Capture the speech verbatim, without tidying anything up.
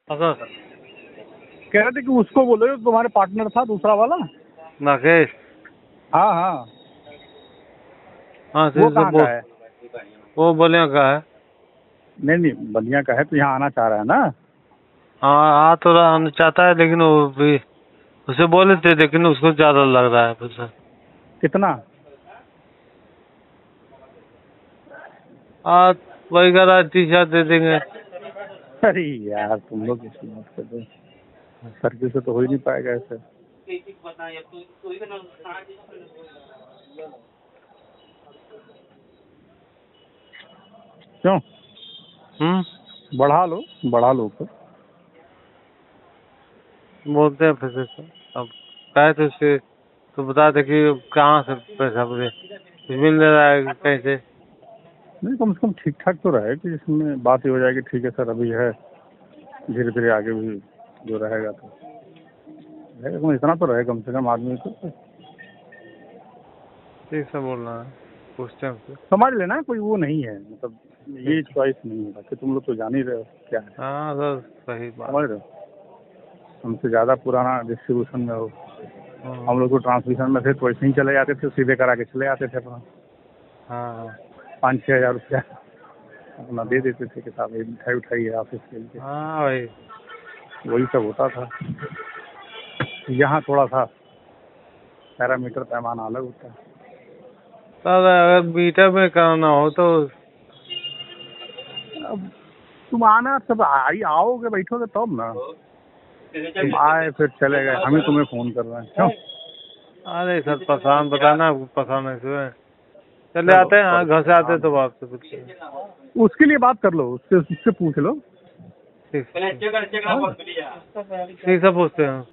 अच्छा कह रहे थे कि उसको बोलो, तुम्हारे पार्टनर था दूसरा वाला। नाकेश। हाँ हाँ, हाँ वो सही से कहाँ बोल। का है? वो बलिया का है। नहीं नहीं, बलिया का है तो यहाँ आना चाह रहा है ना। हाँ आ तो रहा चाहता है, लेकिन वो भी उसे बोले थे, लेकिन उसको ज्यादा लग रहा है पैसा। कितना? हाँ वही कह रहा है, तीस हजार दे देंगे। अरे यार तुम लोग इसकी बात कर दो, सर्किल से तो हो ही नहीं पाएगा ऐसे। क्यों? हम्म बढ़ा लो, बढ़ा लो ऊपर। बोलते हैं फिर से। अब कहे तो उसके तो बता दे कि कहाँ से पैसा मुझे मिल रहा है कहीं से। नहीं, कम से कम ठीक ठाक तो रहे कि इसमें बात ही हो जाएगी, ठीक है सर अभी है, धीरे धीरे आगे भी जो रहेगा तो रहेगा, इतना तो रहे कम से कम आदमी को। ठीक से बोलना है, पूछते हैं उससे। समझ लेना, कोई वो नहीं है, मतलब ये चॉइस नहीं है, बाकी तुम लोग तो जान ही रहे हो क्या है। हाँ सर सही बात। समझ रहे हो, हमसे ज़्यादा पुराना डिस्ट्रीब्यूशन में हो। हाँ हम लोग तो ट्रांसमिशन में थे तो वैसे ही चले जाते थे, सीधे करा के चले आते थे अपना, हाँ पाँच छः हज़ार रुपया अपना दे देते थे कि साहब ये मिठाई उठाई है ऑफिस के लिए, हाँ भाई। वही सब होता था। यहाँ थोड़ा सा पैरामीटर पैमाना अलग होता है। सर अगर मीटर में कराना हो तो अब तुम आना, सब आई आओगे बैठोगे तब ना, तुम आए फिर चले गए, हम ही तुम्हें फ़ोन कर रहे हैं क्यों? अरे सर परेशान बताना, परेशान है। चले चलो आते हैं, हाँ घर से आते हैं तो परेशान, आपसे पूछते हैं। उसके लिए बात कर लो, उससे उससे पूछ लो। ठीक ठीक से पूछते हैं।